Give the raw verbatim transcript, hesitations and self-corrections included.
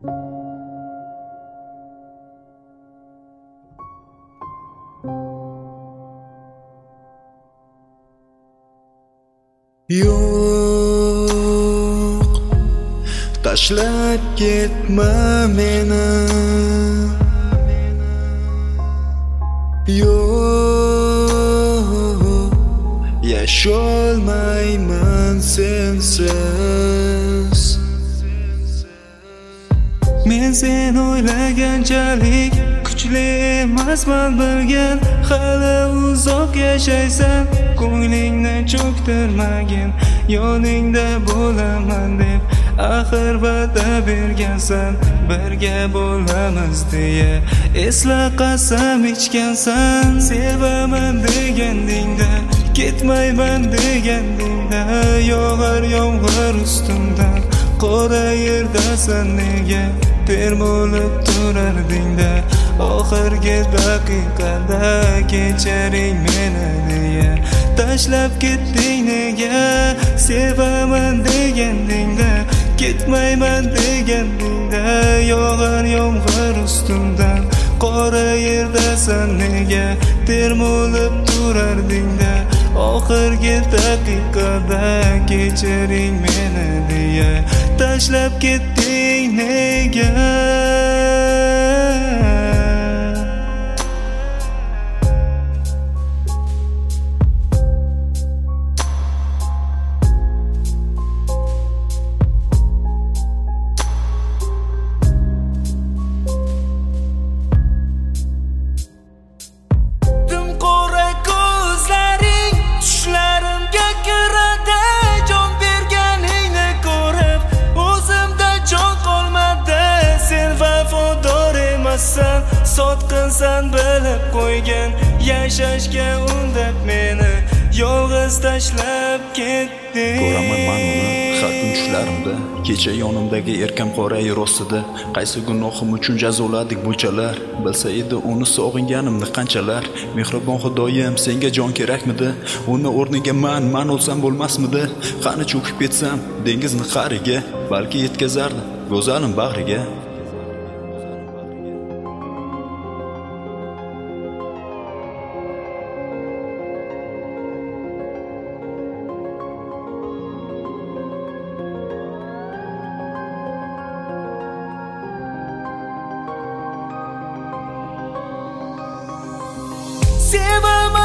Yo'q, tashlab ketma meni. Yo'q, yasholmayman sensiz. Men sen o'ylaganchalik kuchli emasman bilgan. Hali uzoq yashaysan, ko'nglingni cho'ktirmagin. Yoningda bo'laman deb axir va'da bergansan, birga bo'lamiz deya esla qasam ichgansan. Sevaman degandingda, ketmayman degandingda, yog'ar yomg'ir ustimdan, qora yerdasan nega termulib turardingda. Oxirgi daqiqada kechiring meni deya tashlab ketding nega. Sevaman degandingda, ketmayman degandingda, yog'ar yomg'ir ustimdan, qora yerdasan nega termulib turardingda. Oxirgi daqiqada kechiring meni deya tashlab ketding nega. Sotqinsan bilib qo'ygan, yashashga undab meni yolg'iz tashlab ketding. Ko'raman men uni har kun tushlarimda, kecha yonimdagi erkam qora yer ostida. Qaysi gunohim uchun jazoladik bunchalar, bilsa edi uni sog'inganimni qanchalar. Mehribon Xudoyim, senga jon kerakmidi? Uni o'rniga men men olsam bo'lmasmidi? Qani cho'kib ketsam dengizni qa'riga, balki yetkazardi go'zalim bag'riga. Sevaman